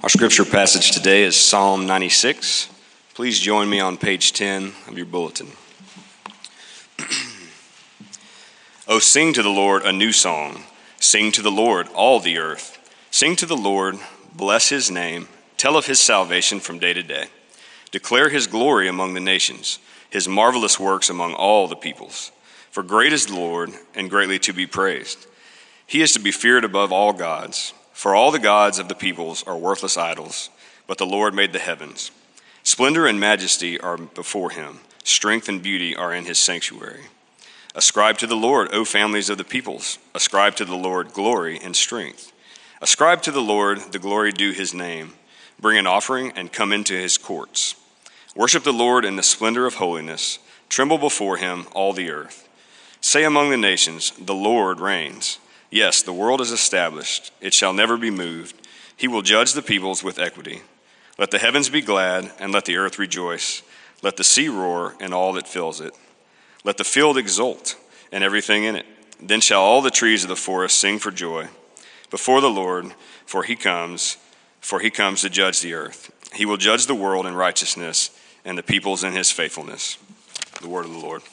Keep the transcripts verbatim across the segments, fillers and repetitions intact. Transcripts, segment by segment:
Our scripture passage today is Psalm ninety-six. Please join me on page ten of your bulletin. Oh, sing to the Lord a new song. Sing to the Lord, all the earth. Sing to the Lord, bless his name. Tell of his salvation from day to day. Declare his glory among the nations, his marvelous works among all the peoples. For great is the Lord, and greatly to be praised. He is to be feared above all gods. For all the gods of the peoples are worthless idols, but the Lord made the heavens. Splendor and majesty are before him. Strength and beauty are in his sanctuary. Ascribe to the Lord, O families of the peoples. Ascribe to the Lord glory and strength. Ascribe to the Lord the glory due his name. Bring an offering and come into his courts. Worship the Lord in the splendor of holiness. Tremble before him, all the earth. Say among the nations, the Lord reigns. Yes, the world is established. It shall never be moved. He will judge the peoples with equity. Let the heavens be glad, and let the earth rejoice. Let the sea roar, and all that fills it. Let the field exult, and everything in it. Then shall all the trees of the forest sing for joy before the Lord, for he comes, for he comes to judge the earth. He will judge the world in righteousness, and the peoples in his faithfulness. The word of the Lord.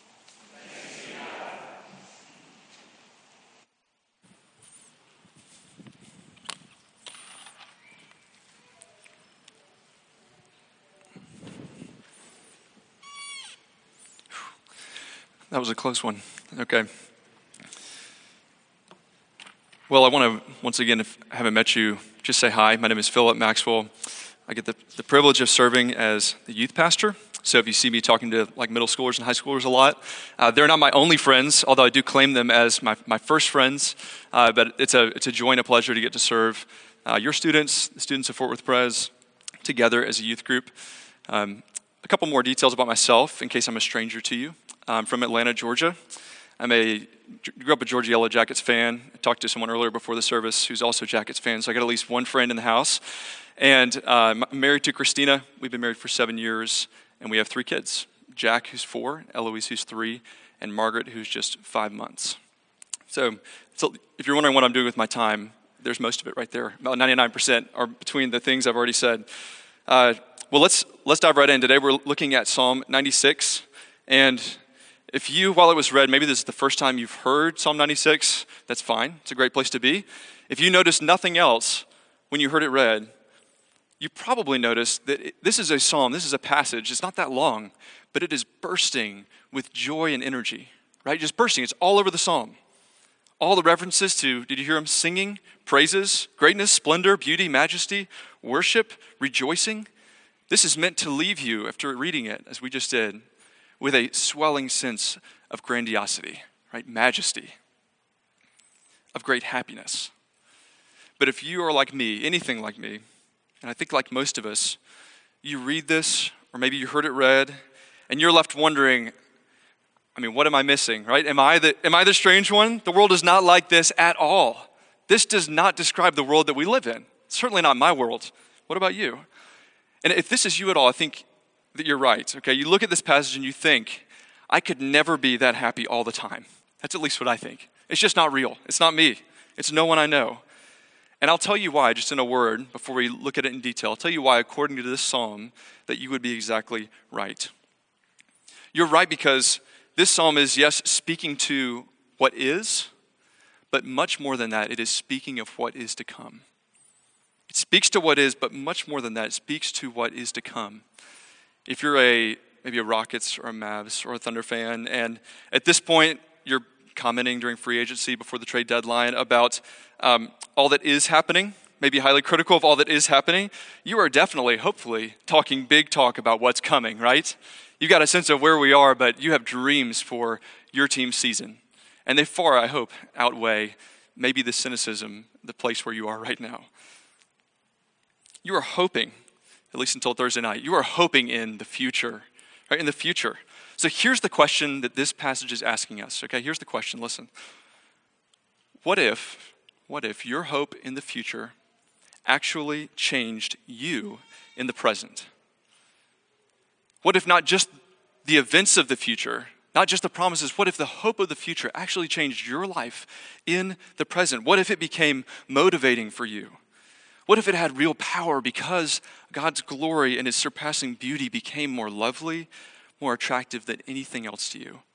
That was a close one. Okay. Well, I want to, once again, if I haven't met you, just say hi. My name is Philip Maxwell. I get the, the privilege of serving as the youth pastor. So if you see me talking to like middle schoolers and high schoolers a lot, uh, they're not my only friends, although I do claim them as my, my first friends. Uh, but it's a it's a joy and a pleasure to get to serve uh, your students, the students of Fort Worth Pres, together as a youth group. Um, a couple more details about myself in case I'm a stranger to you. I'm from Atlanta, Georgia. I'm a grew up a Georgia Yellow Jackets fan. I talked to someone earlier before the service who's also a Jackets fan, so I got at least one friend in the house. And uh, I'm married to Christina. We've been married for seven years, and we have three kids. Jack, who's four, Eloise, who's three, and Margaret, who's just five months. So, so if you're wondering what I'm doing with my time, there's most of it right there. About ninety-nine percent are between the things I've already said. Uh, well, let's let's dive right in. Today we're looking at Psalm ninety-six, and if you, while it was read, maybe this is the first time you've heard Psalm ninety-six, that's fine. It's a great place to be. If you noticed nothing else when you heard it read, you probably noticed that it, this is a psalm, this is a passage. It's not that long, but it is bursting with joy and energy, right? Just bursting. It's all over the psalm. All the references to, did you hear him singing? Praises, greatness, splendor, beauty, majesty, worship, rejoicing. This is meant to leave you, after reading it, as we just did, with a swelling sense of grandiosity, right? Majesty, of great happiness. But if you are like me, anything like me, and I think like most of us, you read this, or maybe you heard it read, and you're left wondering, I mean, what am I missing, right? Am I the, am I the strange one? The world is not like this at all. This does not describe the world that we live in. It's certainly not my world. What about you? And if this is you at all, I think that you're right, okay? You look at this passage and you think, I could never be that happy all the time. That's at least what I think. It's just not real. It's not me. It's no one I know. And I'll tell you why, just in a word, before we look at it in detail. I'll tell you why, according to this psalm, that you would be exactly right. You're right because this psalm is, yes, speaking to what is, but much more than that, it is speaking of what is to come. It speaks to what is, but much more than that, it speaks to what is to come. If you're a maybe a Rockets or a Mavs or a Thunder fan, and at this point you're commenting during free agency before the trade deadline about um, all that is happening, maybe highly critical of all that is happening, you are definitely, hopefully, talking big talk about what's coming, right? You've got a sense of where we are, but you have dreams for your team's season. And they far, I hope, outweigh maybe the cynicism, the place where you are right now. You are hoping, at least until Thursday night, you are hoping in the future, right? In the future. So here's the question that this passage is asking us, okay? Here's the question, listen. What if, what if your hope in the future actually changed you in the present? What if not just the events of the future, not just the promises, what if the hope of the future actually changed your life in the present? What if it became motivating for you? What if it had real power because God's glory and his surpassing beauty became more lovely, more attractive than anything else to you?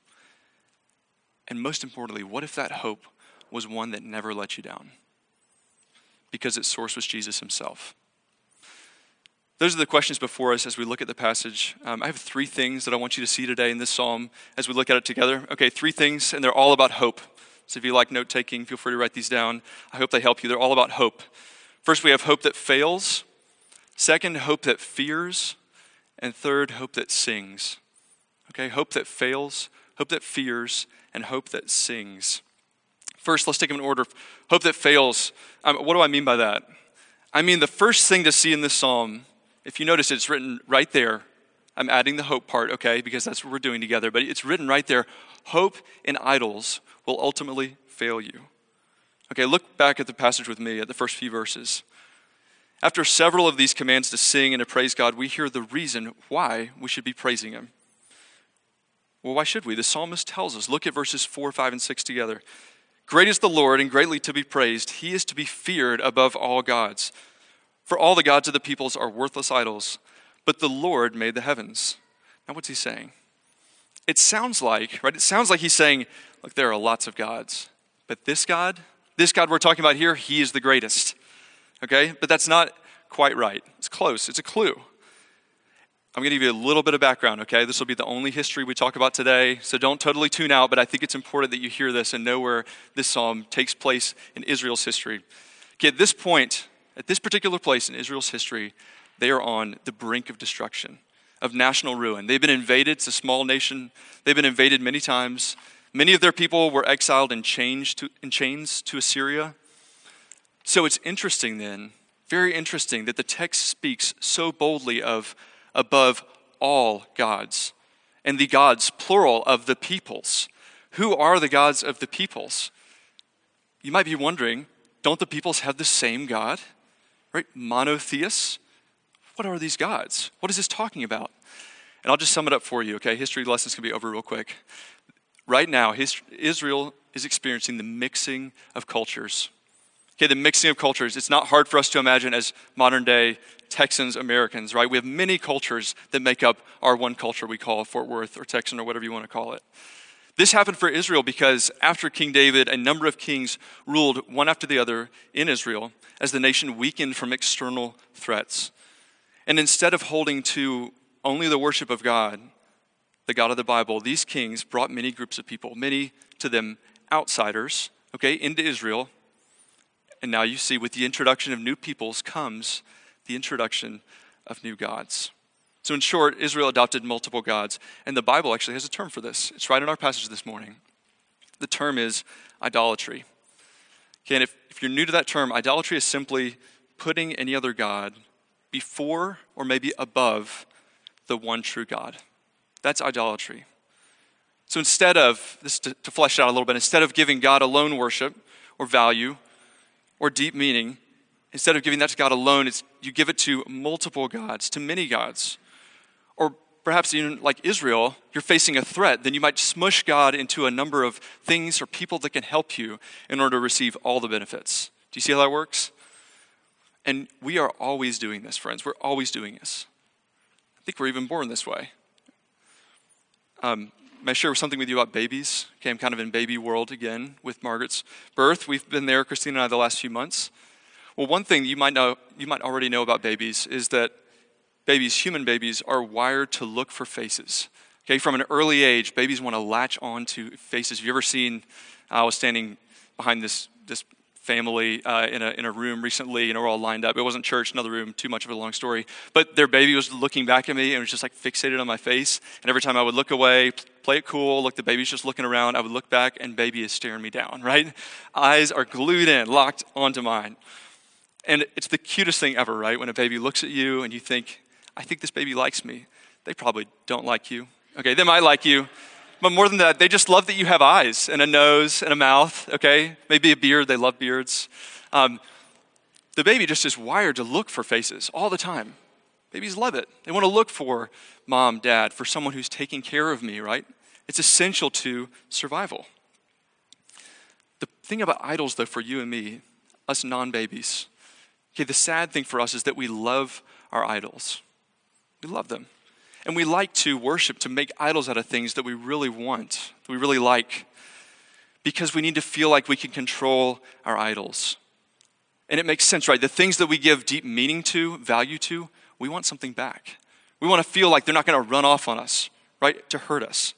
And most importantly, what if that hope was one that never let you down? Because its source was Jesus himself. Those are the questions before us as we look at the passage. Um, I have three things that I want you to see today in this psalm as we look at it together. Okay, three things, and they're all about hope. So if you like note-taking, feel free to write these down. I hope they help you. They're all about hope. First, we have hope that fails. Second, hope that fears. And third, hope that sings. Okay, hope that fails, hope that fears, and hope that sings. First, let's take them in order. Hope that fails. Um, what do I mean by that? I mean the first thing to see in this psalm, if you notice it's written right there. I'm adding the hope part, okay, because that's what we're doing together. But it's written right there. Hope in idols will ultimately fail you. Okay, look back at the passage with me at the first few verses. After several of these commands to sing and to praise God, we hear the reason why we should be praising him. Well, why should we? The psalmist tells us. Look at verses four, five, and six together. Great is the Lord and greatly to be praised. He is to be feared above all gods. For all the gods of the peoples are worthless idols, but the Lord made the heavens. Now what's he saying? It sounds like, right? It sounds like he's saying, look, there are lots of gods, but this God, this God we're talking about here, he is the greatest. Okay? But that's not quite right. It's close. It's a clue. I'm going to give you a little bit of background, okay? This will be the only history we talk about today, so don't totally tune out, but I think it's important that you hear this and know where this psalm takes place in Israel's history. Okay, at this point, at this particular place in Israel's history, they are on the brink of destruction, of national ruin. They've been invaded. It's a small nation. They've been invaded many times. Many of their people were exiled in chains to, in chains to Assyria. So it's interesting then, very interesting, that the text speaks so boldly of above all gods, and the gods, plural, of the peoples. Who are the gods of the peoples? You might be wondering, don't the peoples have the same God? Right? Monotheists? What are these gods? What is this talking about? And I'll just sum it up for you, okay? History lessons can be over real quick. Right now, his, Israel is experiencing the mixing of cultures. Okay, the mixing of cultures. It's not hard for us to imagine as modern day Texans, Americans, right? We have many cultures that make up our one culture we call Fort Worth or Texan or whatever you want to call it. This happened for Israel because after King David, a number of kings ruled one after the other in Israel as the nation weakened from external threats. And instead of holding to only the worship of God, the God of the Bible, these kings brought many groups of people, many to them outsiders, okay, into Israel. And now you see with the introduction of new peoples comes the introduction of new gods. So in short, Israel adopted multiple gods. And the Bible actually has a term for this. It's right in our passage this morning. The term is idolatry. Okay, and if, if you're new to that term, idolatry is simply putting any other god before or maybe above the one true God. That's idolatry. So instead of, this to, to flesh it out a little bit, instead of giving God alone worship or value or deep meaning, instead of giving that to God alone, it's, you give it to multiple gods, to many gods. Or perhaps even like Israel, you're facing a threat, then you might smush God into a number of things or people that can help you in order to receive all the benefits. Do you see how that works? And we are always doing this, friends. We're always doing this. I think we're even born this way. Um, may I share something with you about babies? Okay, I'm kind of in baby world again with Margaret's birth. We've been there, Christine and I, the last few months. Well, one thing you might know, you might already know about babies is that babies, human babies, are wired to look for faces. Okay, from an early age, babies want to latch on to faces. Have you ever seen, I was standing behind this this family uh, in a in a room recently, and we're all lined up. It wasn't church, another room, too much of a long story. But their baby was looking back at me and was just like fixated on my face. And every time I would look away, play it cool, look, the baby's just looking around, I would look back and baby is staring me down, right? Eyes are glued in, locked onto mine. And it's the cutest thing ever, right? When a baby looks at you and you think, I think this baby likes me. They probably don't like you. Okay, they might like you. But more than that, they just love that you have eyes and a nose and a mouth, okay? Maybe a beard, they love beards. Um, the baby just is wired to look for faces all the time. Babies love it. They want to look for mom, dad, for someone who's taking care of me, right? It's essential to survival. The thing about idols, though, for you and me, us non-babies, Okay, the sad thing for us is that we love our idols. We love them. And we like to worship, to make idols out of things that we really want, that we really like, because we need to feel like we can control our idols. And it makes sense, right? The things that we give deep meaning to, value to, we want something back. We want to feel like they're not going to run off on us, right? To hurt us.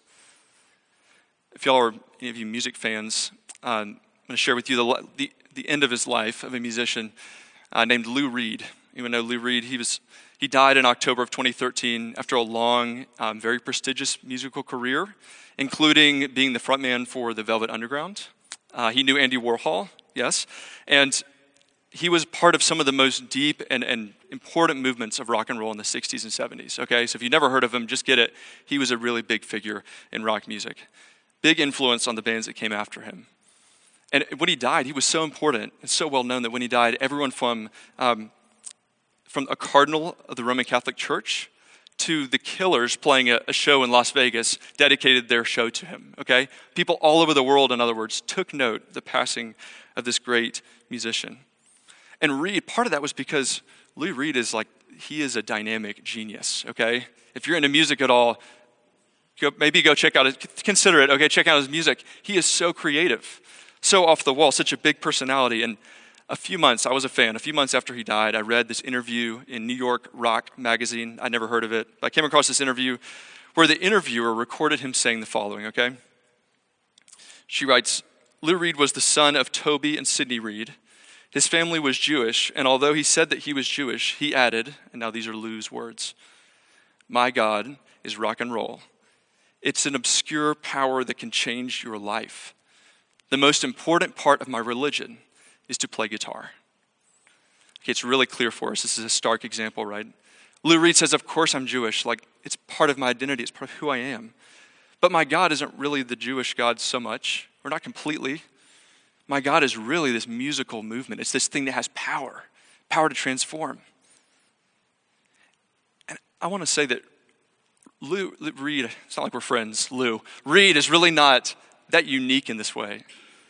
If y'all are, any of you music fans, um, I'm going to share with you the, the, the end of his life of a musician uh, named Lou Reed. You know Lou Reed? He was he died in October of twenty thirteen after a long, um, very prestigious musical career, including being the frontman for the Velvet Underground. Uh, he knew Andy Warhol, yes, and he was part of some of the most deep and, and important movements of rock and roll in the sixties and seventies, okay? So if you've never heard of him, just get it. He was a really big figure in rock music. Big influence on the bands that came after him. And when he died, he was so important and so well known that when he died, everyone from, um, from a cardinal of the Roman Catholic Church to the Killers playing a, a show in Las Vegas dedicated their show to him, okay? People all over the world, in other words, took note of the passing of this great musician. And Reed, part of that was because Lou Reed is like, he is a dynamic genius, okay? If you're into music at all, go, maybe go check out it, consider it, okay? Check out his music. He is so creative, so off the wall, such a big personality. And a few months, I was a fan, a few months after he died, I read this interview in New York Rock magazine. I never heard of it, but I came across this interview where the interviewer recorded him saying the following, okay? She writes, Lou Reed was the son of Toby and Sidney Reed. His family was Jewish, and although he said that he was Jewish, he added, and now these are Lou's words, my God is rock and roll. It's an obscure power that can change your life. The most important part of my religion is to play guitar. Okay, it's really clear for us. This is a stark example, right? Lou Reed says, of course I'm Jewish. Like, it's part of my identity. It's part of who I am. But my God isn't really the Jewish God so much, or not completely. My God is really this musical movement. It's this thing that has power, power to transform. And I want to say that Lou, Lou Reed, it's not like we're friends, Lou. Reed is really not that unique in this way.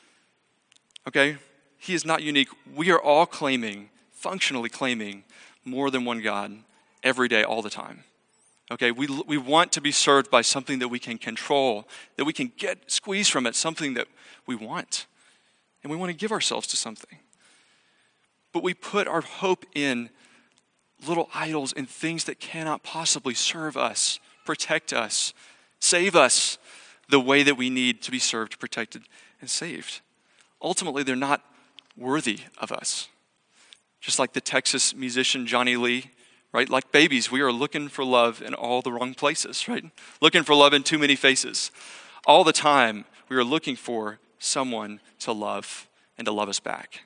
Okay? He is not unique. We are all claiming, functionally claiming, more than one God every day, all the time. Okay? We, we want to be served by something that we can control, that we can get, squeeze from it, something that we want. And we want to give ourselves to something. But we put our hope in little idols and things that cannot possibly serve us, protect us, save us the way that we need to be served, protected, and saved. Ultimately, they're not worthy of us. Just like the Texas musician Johnny Lee, right? Like babies, we are looking for love in all the wrong places, right? Looking for love in too many faces. All the time, we are looking for someone to love and to love us back.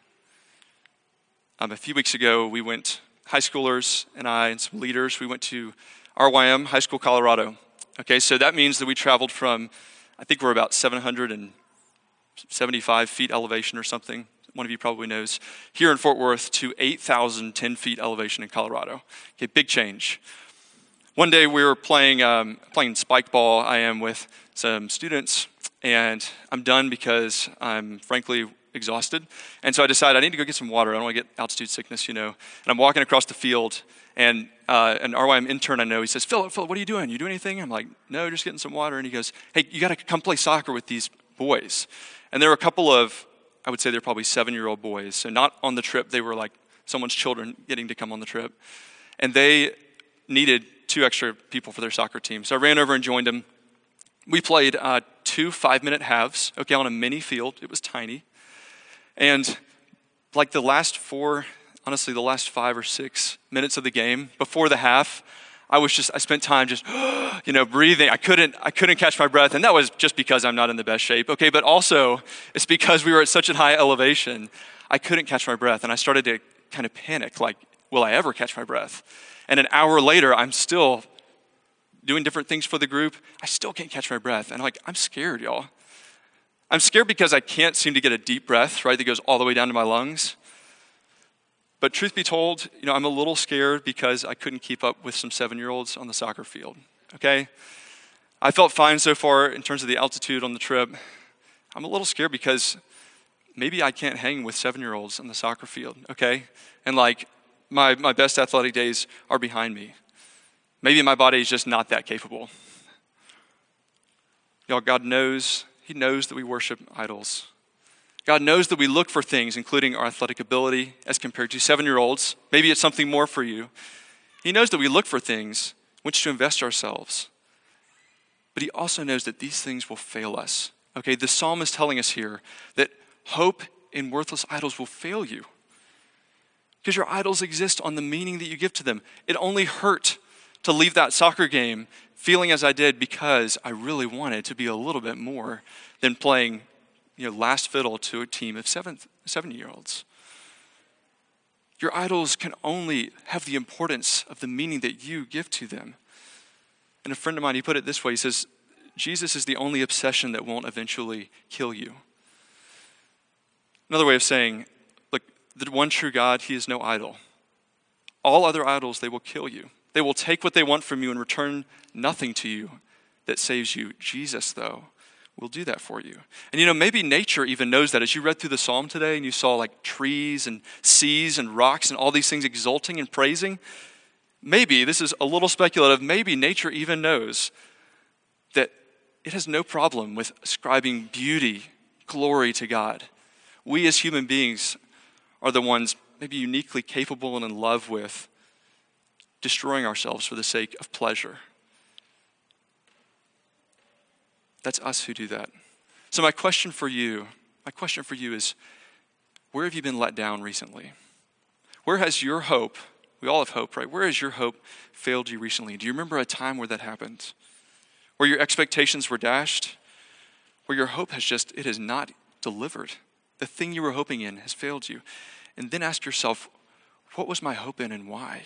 Um, a few weeks ago, we went, high schoolers and I and some leaders, we went to R Y M High School, Colorado. Okay, so that means that we traveled from, I think we're about seven hundred seventy-five feet elevation or something. One of you probably knows. Here in Fort Worth to eight thousand ten feet elevation in Colorado. Okay, big change. One day we were playing um, playing spike ball. I am with some students, and I'm done because I'm frankly exhausted. And so I decided I need to go get some water. I don't want to get altitude sickness, you know. And I'm walking across the field, and uh, an R Y M intern I know, he says, Philip, Philip, what are you doing? You do anything? I'm like, no, just getting some water. And he goes, hey, you got to come play soccer with these boys. And there were a couple of, I would say they're probably seven-year-old boys. So not on the trip. They were like someone's children getting to come on the trip. And they needed two extra people for their soccer team. So I ran over and joined them. We played uh, two five-minute halves, okay, on a mini field. It was tiny. And like the last four, honestly, the last five or six minutes of the game, before the half, I was just, I spent time just, you know, breathing. I couldn't, I couldn't catch my breath. And that was just because I'm not in the best shape, okay? But also, it's because we were at such a high elevation, I couldn't catch my breath. And I started to kind of panic, like, will I ever catch my breath? And an hour later, I'm still doing different things for the group. I still can't catch my breath. And I'm like, I'm scared, y'all. I'm scared because I can't seem to get a deep breath, right, that goes all the way down to my lungs. But truth be told, you know, I'm a little scared because I couldn't keep up with some seven-year-olds on the soccer field, okay? I felt fine so far in terms of the altitude on the trip. I'm a little scared because maybe I can't hang with seven-year-olds on the soccer field, okay? and like my, my best athletic days are behind me. Maybe my body is just not that capable. Y'all, God knows, he knows that we worship idols. God knows that we look for things, including our athletic ability as compared to seven-year-olds. Maybe it's something more for you. He knows that we look for things in which to invest ourselves. But he also knows that these things will fail us. Okay, the psalm is telling us here that hope in worthless idols will fail you. Because your idols exist on the meaning that you give to them. It only hurt to leave that soccer game feeling as I did because I really wanted to be a little bit more than playing, you know, last fiddle to a team of seven, seven-year-olds. Your idols can only have the importance of the meaning that you give to them. And a friend of mine, he put it this way. He says, Jesus is the only obsession that won't eventually kill you. Another way of saying, look, the one true God, he is no idol. All other idols, they will kill you. They will take what they want from you and return nothing to you that saves you. Jesus, though, will do that for you. And you know, maybe nature even knows that. As you read through the psalm today and you saw like trees and seas and rocks and all these things exulting and praising, maybe, this is a little speculative, maybe nature even knows that it has no problem with ascribing beauty, glory to God. We as human beings are the ones maybe uniquely capable and in love with destroying ourselves for the sake of pleasure. That's us who do that. So my question for you, my question for you is, where have you been let down recently? Where has your hope, we all have hope, right? Where has your hope failed you recently? Do you remember a time where that happened? Where your expectations were dashed? Where your hope has just, it has not delivered. The thing you were hoping in has failed you. And then ask yourself, what was my hope in and why?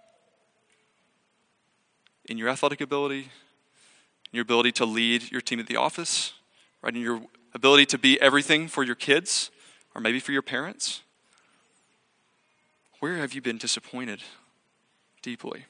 In your athletic ability, in your ability to lead your team at the office, right? In your ability to be everything for your kids, or maybe for your parents? Where have you been disappointed deeply?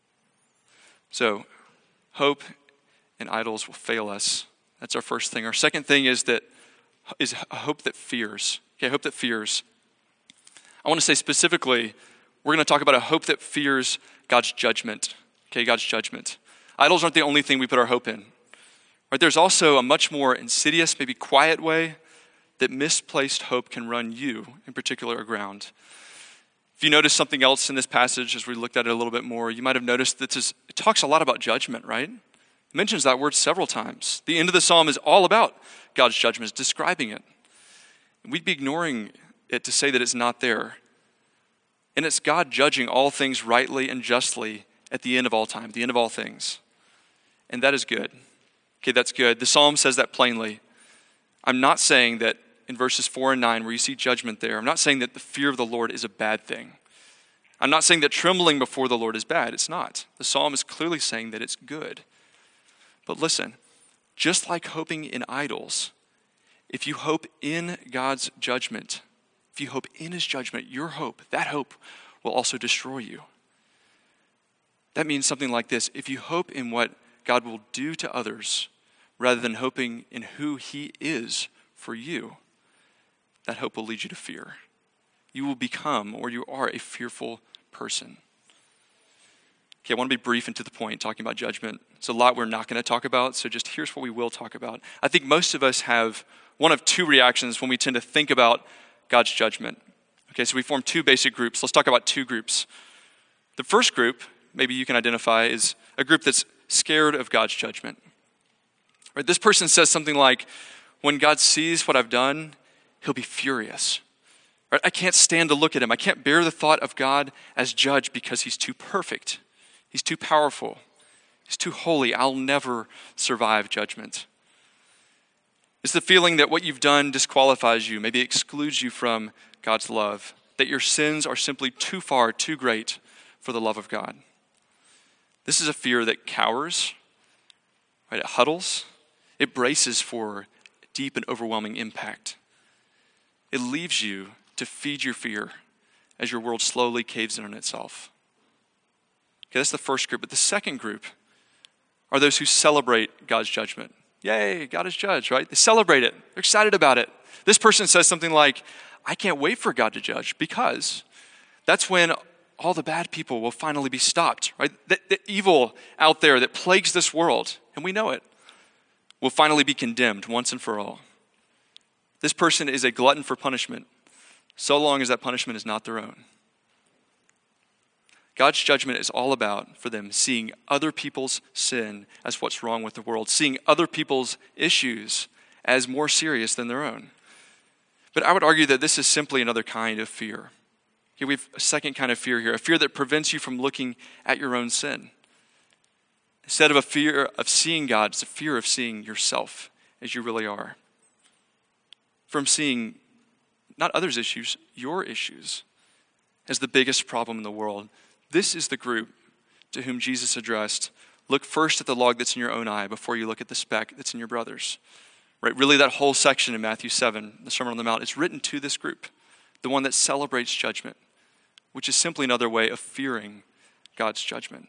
So, hope and idols will fail us. That's our first thing. Our second thing is that is a hope that fears. Okay, hope that fears. I want to say specifically, we're going to talk about a hope that fears God's judgment. Okay, God's judgment. Idols aren't the only thing we put our hope in. Right? There's also a much more insidious, maybe quiet way that misplaced hope can run you, in particular, aground. If you notice something else in this passage, as we looked at it a little bit more, you might have noticed that this is, it talks a lot about judgment, right? It mentions that word several times. The end of the psalm is all about God's judgment, it's describing it. We'd be ignoring it to say that it's not there. And it's God judging all things rightly and justly at the end of all time, the end of all things. And that is good. Okay, that's good. The psalm says that plainly. I'm not saying that in verses four and nine where you see judgment there, I'm not saying that the fear of the Lord is a bad thing. I'm not saying that trembling before the Lord is bad. It's not. The psalm is clearly saying that it's good. But listen, just like hoping in idols, if you hope in God's judgment, if you hope in his judgment, your hope, that hope will also destroy you. That means something like this. If you hope in what God will do to others rather than hoping in who he is for you, that hope will lead you to fear. You will become, or you are, a fearful person. Okay, I want to be brief and to the point talking about judgment. It's a lot we're not going to talk about, so just here's what we will talk about. I think most of us have one of two reactions when we tend to think about God's judgment. Okay, so we form two basic groups. Let's talk about two groups. The first group, maybe you can identify, is a group that's scared of God's judgment. Right, this person says something like, when God sees what I've done, he'll be furious. Right, I can't stand to look at him. I can't bear the thought of God as judge because he's too perfect. He's too powerful. He's too holy. I'll never survive judgment. It's the feeling that what you've done disqualifies you, maybe excludes you from God's love, that your sins are simply too far, too great for the love of God. This is a fear that cowers, right? It huddles. It braces for deep and overwhelming impact. It leaves you to feed your fear as your world slowly caves in on itself. Okay, that's the first group. But the second group are those who celebrate God's judgment. Yay, God is judge, right? They celebrate it. They're excited about it. This person says something like, I can't wait for God to judge because That's when all the bad people will finally be stopped, right? The, the evil out there that plagues this world, and we know it, will finally be condemned once and for all. This person is a glutton for punishment, so long as that punishment is not their own. God's judgment is all about, for them, seeing other people's sin as what's wrong with the world, seeing other people's issues as more serious than their own. But I would argue that this is simply another kind of fear. Here we have a second kind of fear here, a fear that prevents you from looking at your own sin. Instead of a fear of seeing God, it's a fear of seeing yourself as you really are. From seeing not others' issues, your issues, as the biggest problem in the world. This is the group to whom Jesus addressed. Look first at the log that's in your own eye before you look at the speck that's in your brother's. Right? Really, that whole section in Matthew seven, the Sermon on the Mount, is written to this group, the one that celebrates judgment, which is simply another way of fearing God's judgment.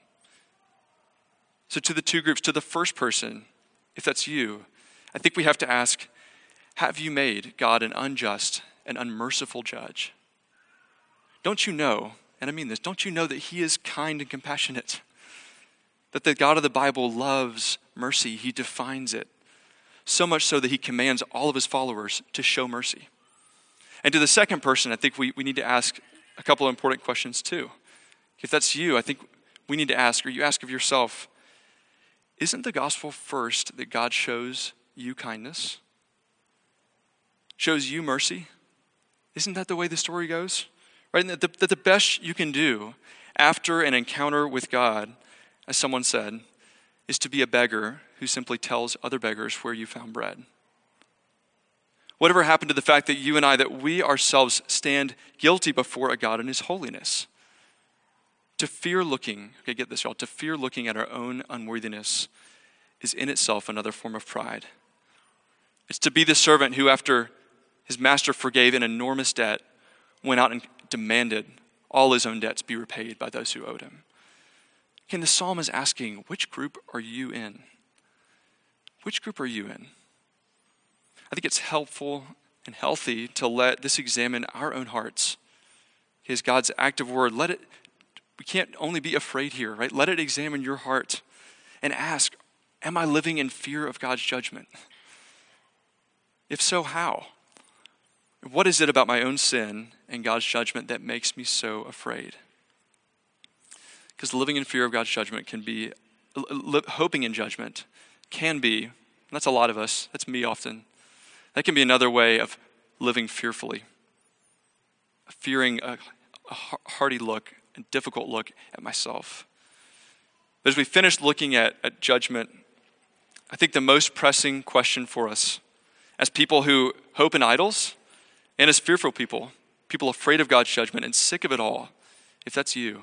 So to the two groups, to the first person, if that's you, I think we have to ask, have you made God an unjust and unmerciful judge? Don't you know, and I mean this, don't you know that he is kind and compassionate? That the God of the Bible loves mercy. He defines it. So much so that he commands all of his followers to show mercy. And to the second person, I think we, we need to ask a couple of important questions too. If that's you, I think we need to ask, or you ask of yourself, isn't the gospel first that God shows you kindness? Shows you mercy? Isn't that the way the story goes? Right? And that the, that the best you can do after an encounter with God, as someone said, is to be a beggar who simply tells other beggars where you found bread. Whatever happened to the fact that you and I, that we ourselves stand guilty before a God in his holiness? To fear looking, okay, get this, y'all, to fear looking at our own unworthiness is in itself another form of pride. It's to be the servant who, after his master forgave an enormous debt, went out and demanded all his own debts be repaid by those who owed him. Again, the psalm is asking, which group are you in? Which group are you in? I think it's helpful and healthy to let this examine our own hearts. Is God's active word. Let it, we can't only be afraid here, right? Let it examine your heart and ask, am I living in fear of God's judgment? If so, how? What is it about my own sin and God's judgment that makes me so afraid? Because living in fear of God's judgment can be, hoping in judgment can be, and that's a lot of us, that's me often, that can be another way of living fearfully, fearing a, a hardy look, a difficult look at myself. But as we finish looking at, at judgment, I think the most pressing question for us as people who hope in idols and as fearful people, people afraid of God's judgment and sick of it all, if that's you,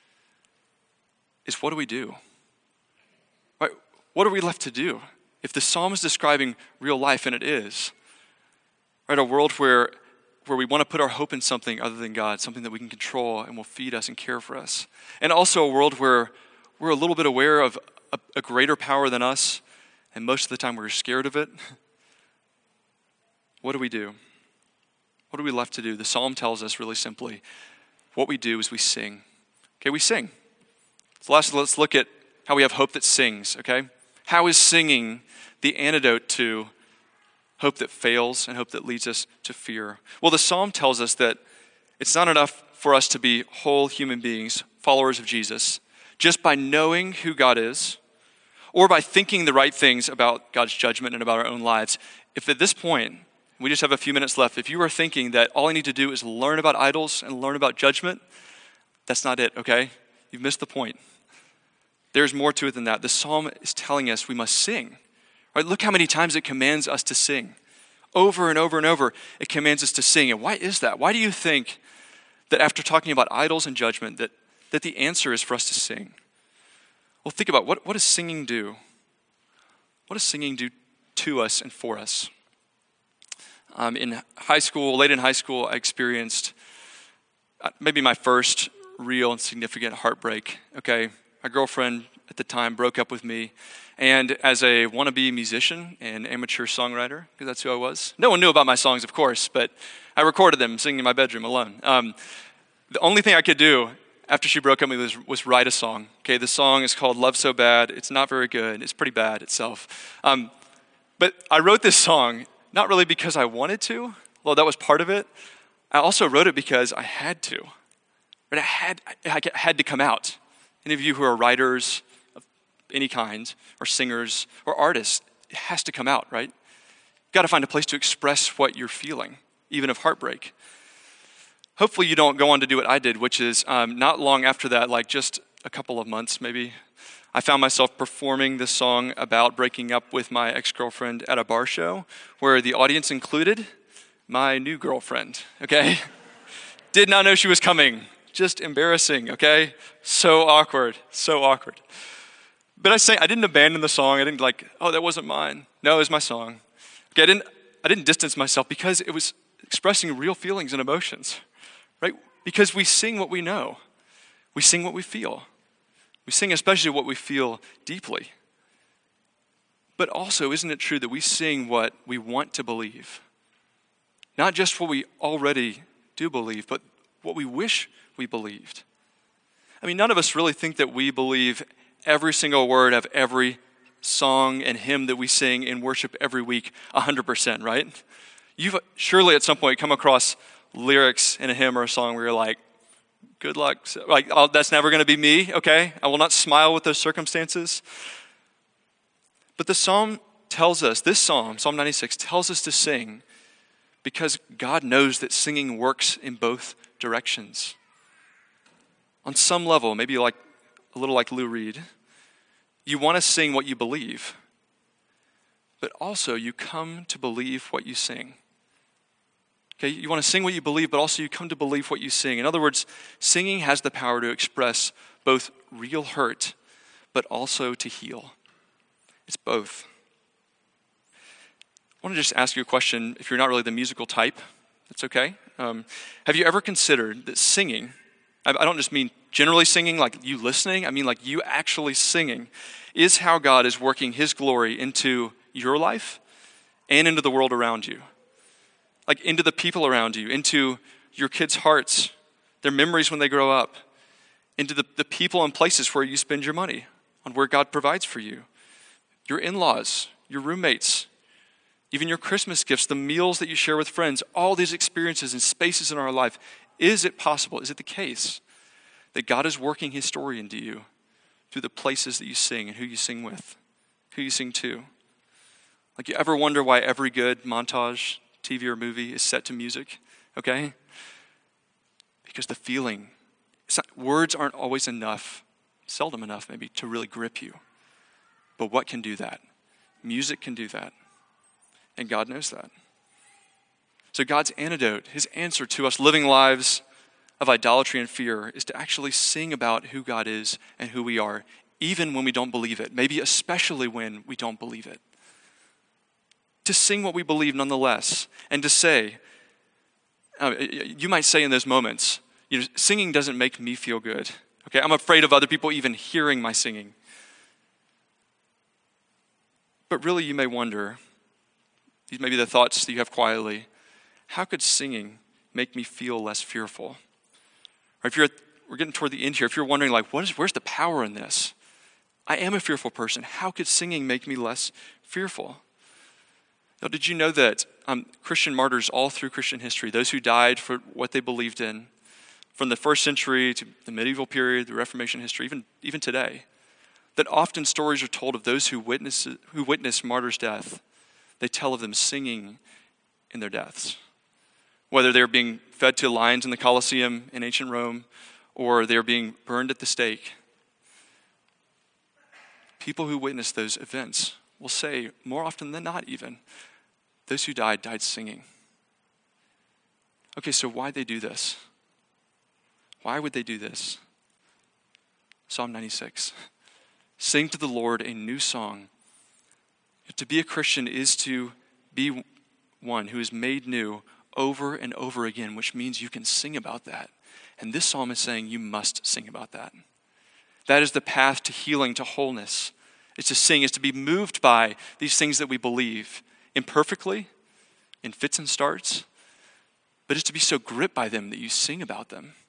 is what do we do? Right? What are we left to do? If the psalm is describing real life, and it is, right, a world where, where we want to put our hope in something other than God, something that we can control and will feed us and care for us, and also a world where we're a little bit aware of a, a greater power than us, and most of the time we're scared of it, what do we do? What are we left to do? The psalm tells us really simply, what we do is we sing. Okay, we sing. So last, let's look at how we have hope that sings, okay? How is singing the antidote to hope that fails and hope that leads us to fear? Well, the psalm tells us that it's not enough for us to be whole human beings, followers of Jesus, just by knowing who God is or by thinking the right things about God's judgment and about our own lives. If at this point, we just have a few minutes left, if you are thinking that all I need to do is learn about idols and learn about judgment, that's not it, okay? You've missed the point. There's more to it than that. The psalm is telling us we must sing. Right? Look how many times it commands us to sing. Over and over and over, it commands us to sing. And why is that? Why do you think that after talking about idols and judgment, that, that the answer is for us to sing? Well, think about what, what does singing do? What does singing do to us and for us? Um, in high school, late in high school, I experienced maybe my first real and significant heartbreak, okay? My girlfriend at the time broke up with me, and as a wannabe musician and amateur songwriter, because that's who I was, no one knew about my songs, of course, but I recorded them singing in my bedroom alone. Um, The only thing I could do after she broke up with me was, was write a song. Okay, the song is called Love So Bad. It's not very good. It's pretty bad itself. Um, but I wrote this song not really because I wanted to, although that was part of it. I also wrote it because I had to. Right? I had, I had to come out. Any of you who are writers of any kind, or singers, or artists, it has to come out, right? You've got to find a place to express what you're feeling, even of heartbreak. Hopefully you don't go on to do what I did, which is um, not long after that, like just a couple of months maybe, I found myself performing this song about breaking up with my ex-girlfriend at a bar show where the audience included my new girlfriend, okay? Did not know she was coming. Just embarrassing, okay? So awkward, so awkward. But I sang, I didn't abandon the song. I didn't like, oh, that wasn't mine. No, it was my song. Okay, I didn't, I didn't distance myself because it was expressing real feelings and emotions, right? Because we sing what we know. We sing what we feel. We sing especially what we feel deeply. But also, isn't it true that we sing what we want to believe? Not just what we already do believe, but what we wish we believed. I mean, none of us really think that we believe every single word of every song and hymn that we sing in worship every week one hundred percent, right? You've surely at some point come across lyrics in a hymn or a song where you're like, good luck. Like, oh, that's never going to be me, okay? I will not smile with those circumstances. But the psalm tells us, this psalm, Psalm ninety-six, tells us to sing because God knows that singing works in both directions. On some level, maybe like a little like Lou Reed, you want to sing what you believe, but also you come to believe what you sing. Okay, you want to sing what you believe, but also you come to believe what you sing. In other words, singing has the power to express both real hurt, but also to heal. It's both. I want to just ask you a question. If you're not really the musical type, that's okay. Um, have you ever considered that singing, I, I don't just mean generally singing, like you listening, I mean like you actually singing, is how God is working his glory into your life and into the world around you. Like into the people around you, into your kids' hearts, their memories when they grow up, into the, the people and places where you spend your money, on where God provides for you, your in-laws, your roommates, even your Christmas gifts, the meals that you share with friends, all these experiences and spaces in our life. Is it possible, is it the case that God is working his story into you through the places that you sing and who you sing with, who you sing to? Like, you ever wonder why every good montage, T V or movie is set to music, okay? Because the feeling, it's not, words aren't always enough, seldom enough maybe, to really grip you. But what can do that? Music can do that. And God knows that. So God's antidote, his answer to us living lives of idolatry and fear, is to actually sing about who God is and who we are, even when we don't believe it, maybe especially when we don't believe it. To sing what we believe nonetheless, and to say, uh, you might say in those moments, you know, singing doesn't make me feel good. Okay, I'm afraid of other people even hearing my singing. But really you may wonder, these may be the thoughts that you have quietly, how could singing make me feel less fearful? Or if you're, we're getting toward the end here, if you're wondering like, what is, where's the power in this? I am a fearful person. How could singing make me less fearful? Now, did you know that um, Christian martyrs all through Christian history, those who died for what they believed in, from the first century to the medieval period, the Reformation history, even, even today, that often stories are told of those who witness, who witnessed martyrs' death. They tell of them singing in their deaths. Whether they're being fed to lions in the Colosseum in ancient Rome, or they're being burned at the stake. People who witness those events will say, more often than not even, those who died, died singing. Okay, so why'd they do this? Why would they do this? Psalm ninety-six. Sing to the Lord a new song. To be a Christian is to be one who is made new over and over again, which means you can sing about that. And this psalm is saying you must sing about that. That is the path to healing, to wholeness. It's to sing, it's to be moved by these things that we believe imperfectly, in fits and starts, but it's to be so gripped by them that you sing about them.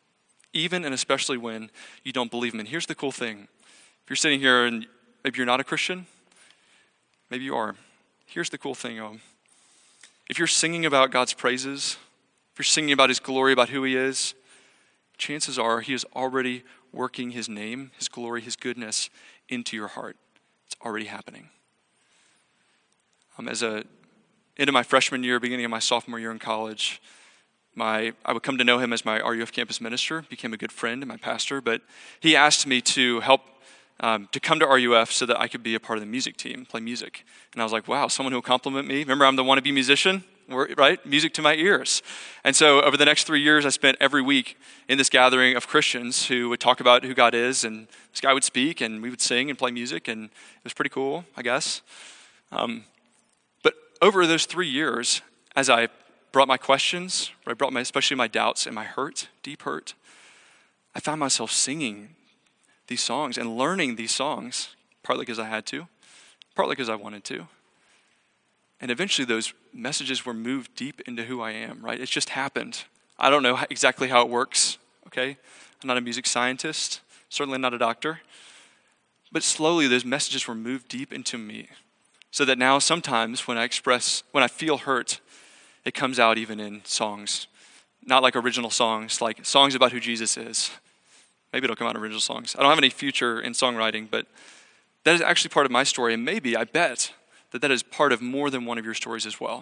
even and especially when you don't believe him. And here's the cool thing. If you're sitting here and maybe you're not a Christian, maybe you are. Here's the cool thing. Um, if you're singing about God's praises, if you're singing about his glory, about who he is, chances are he is already working his name, his glory, his goodness into your heart. It's already happening. Um, as a into my freshman year, beginning of my sophomore year in college, my I would come to know him as my R U F campus minister, became a good friend and my pastor, but he asked me to help um, to come to R U F so that I could be a part of the music team, play music. And I was like, wow, someone who will compliment me. Remember, I'm the wannabe musician, right? Music to my ears. And so over the next three years, I spent every week in this gathering of Christians who would talk about who God is, and this guy would speak, and we would sing and play music, and it was pretty cool, I guess. Um, but over those three years, as I brought my questions, I brought my, especially my doubts and my hurt, deep hurt, I found myself singing these songs and learning these songs, partly because I had to, partly because I wanted to. And eventually those messages were moved deep into who I am, right? It's just happened. I don't know how, exactly how it works, okay? I'm not a music scientist, certainly not a doctor. But slowly those messages were moved deep into me, so that now sometimes when I express, when I feel hurt, it comes out even in songs. Not like original songs, like songs about who Jesus is. Maybe it'll come out in original songs. I don't have any future in songwriting, but that is actually part of my story, and maybe, I bet, that that is part of more than one of your stories as well.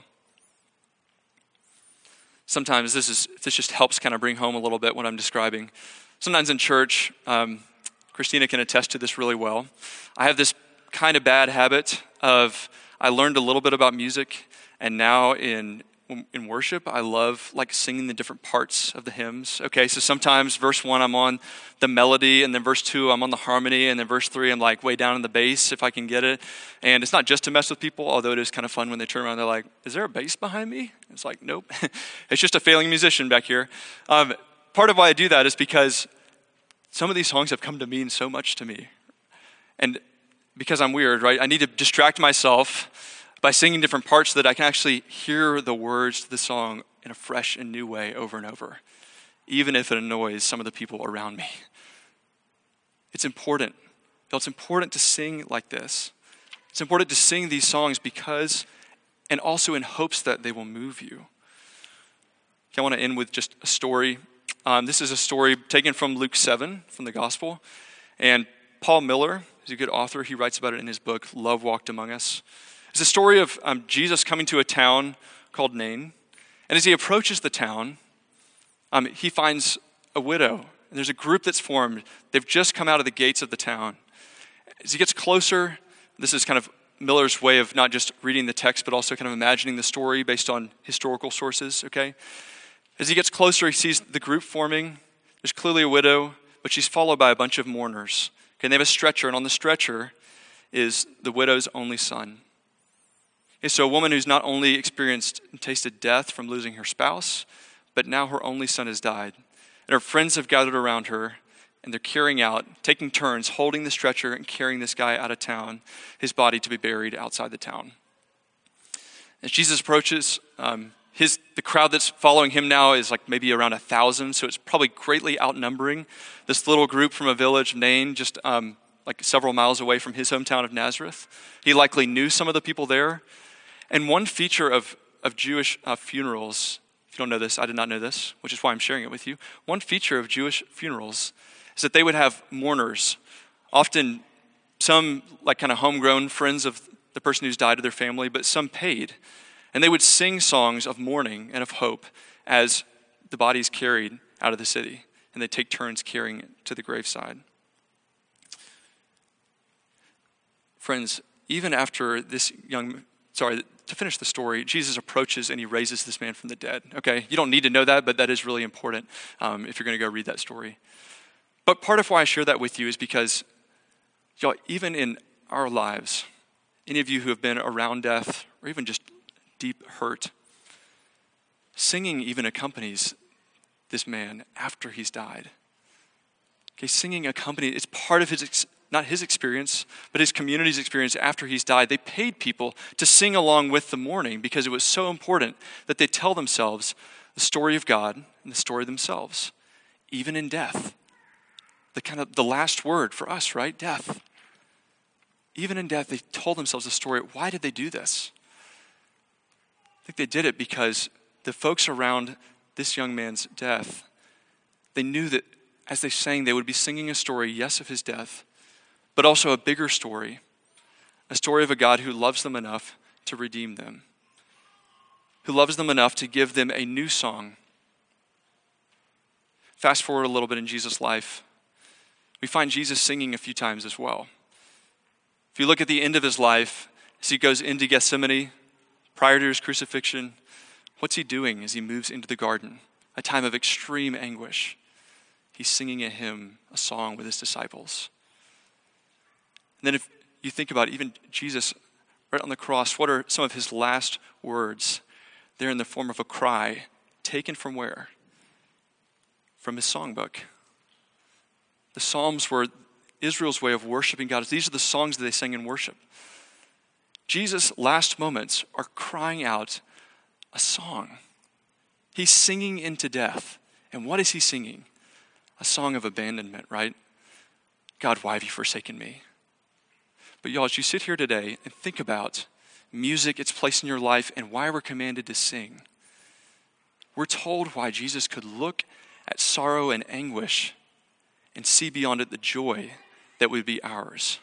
Sometimes this is this just helps kind of bring home a little bit what I'm describing. Sometimes in church, um, Christina can attest to this really well. I have this kind of bad habit of, I learned a little bit about music, and now in in worship, I love like singing the different parts of the hymns. Okay, so sometimes verse one, I'm on the melody, and then verse two, I'm on the harmony, and then verse three, I'm like way down in the bass if I can get it. And it's not just to mess with people, although it is kind of fun when they turn around, they're like, is there a bass behind me? It's like, nope. It's just a failing musician back here. Um, part of why I do that is because some of these songs have come to mean so much to me. And because I'm weird, right, I need to distract myself by singing different parts so that I can actually hear the words to the song in a fresh and new way over and over, even if it annoys some of the people around me. It's important. It's important to sing like this. It's important to sing these songs because, and also in hopes that they will move you. Okay, I want to end with just a story. Um, this is a story taken from Luke seven, from the gospel. And Paul Miller, who's a good author, he writes about it in his book, Love Walked Among Us. It's a story of um, Jesus coming to a town called Nain. And as he approaches the town, um, he finds a widow. And there's a group that's formed. They've just come out of the gates of the town. As he gets closer, this is kind of Miller's way of not just reading the text, but also kind of imagining the story based on historical sources, okay? As he gets closer, he sees the group forming. There's clearly a widow, but she's followed by a bunch of mourners. Okay, and they have a stretcher, and on the stretcher is the widow's only son. Okay, so a woman who's not only experienced and tasted death from losing her spouse, but now her only son has died. And her friends have gathered around her, and they're carrying out, taking turns, holding the stretcher and carrying this guy out of town, his body to be buried outside the town. As Jesus approaches, um, his the crowd that's following him now is like maybe around a thousand, so it's probably greatly outnumbering this little group from a village of Nain, just um, like several miles away from his hometown of Nazareth. He likely knew some of the people there. And one feature of, of Jewish uh, funerals, if you don't know this, I did not know this, which is why I'm sharing it with you. One feature of Jewish funerals is that they would have mourners, often some like kind of homegrown friends of the person who's died of their family, but some paid. And they would sing songs of mourning and of hope as the body is carried out of the city. And they take turns carrying it to the graveside. Friends, even after this young, sorry, to finish the story, Jesus approaches and he raises this man from the dead. Okay, you don't need to know that, but that is really important um, if you're going to go read that story. But part of why I share that with you is because, y'all, even in our lives, any of you who have been around death or even just deep hurt, singing even accompanies this man after he's died. Okay, singing accompanies, it's part of his ex- not his experience, but his community's experience after he's died. They paid people to sing along with the mourning because it was so important that they tell themselves the story of God and the story of themselves, even in death. The kind of the last word for us, right? Death. Even in death, they told themselves a story. Why did they do this? I think they did it because the folks around this young man's death, they knew that as they sang, they would be singing a story, yes, of his death, but also a bigger story, a story of a God who loves them enough to redeem them, who loves them enough to give them a new song. Fast forward a little bit in Jesus' life, we find Jesus singing a few times as well. If you look at the end of his life, as he goes into Gethsemane, prior to his crucifixion, what's he doing as he moves into the garden? A time of extreme anguish. He's singing a hymn, a song with his disciples. And then if you think about it, even Jesus, right on the cross, what are some of his last words? They're in the form of a cry, taken from where? From his songbook. The Psalms were Israel's way of worshiping God. These are the songs that they sang in worship. Jesus' last moments are crying out a song. He's singing into death. And what is he singing? A song of abandonment, right? God, why have you forsaken me? But y'all, as you sit here today and think about music, its place in your life, and why we're commanded to sing, we're told why Jesus could look at sorrow and anguish and see beyond it the joy that would be ours.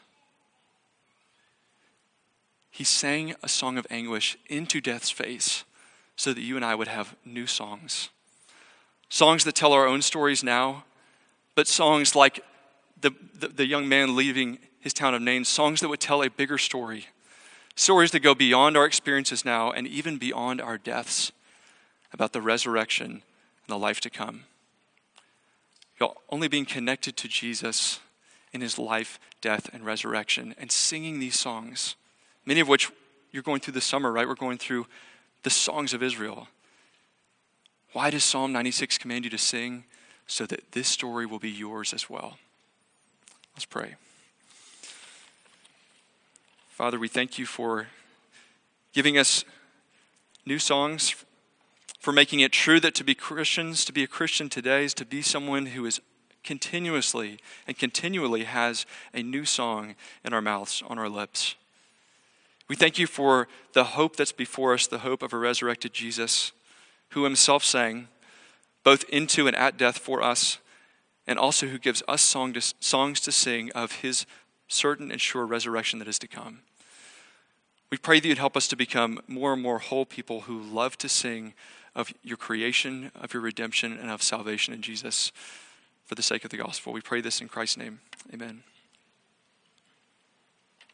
He sang a song of anguish into death's face so that you and I would have new songs. Songs that tell our own stories now, but songs like the, the, the young man leaving his town of Nain, songs that would tell a bigger story. Stories that go beyond our experiences now and even beyond our deaths about the resurrection and the life to come. Y'all, only being connected to Jesus in his life, death, and resurrection and singing these songs, many of which you're going through this summer, right? We're going through the songs of Israel. Why does Psalm ninety-six command you to sing? So that this story will be yours as well. Let's pray. Father, we thank you for giving us new songs, for making it true that to be Christians, to be a Christian today is to be someone who is continuously and continually has a new song in our mouths, on our lips. We thank you for the hope that's before us, the hope of a resurrected Jesus, who himself sang both into and at death for us, and also who gives us song to, songs to sing of his certain and sure resurrection that is to come. We pray that you'd help us to become more and more whole people who love to sing of your creation, of your redemption, and of salvation in Jesus for the sake of the gospel. We pray this in Christ's name. Amen.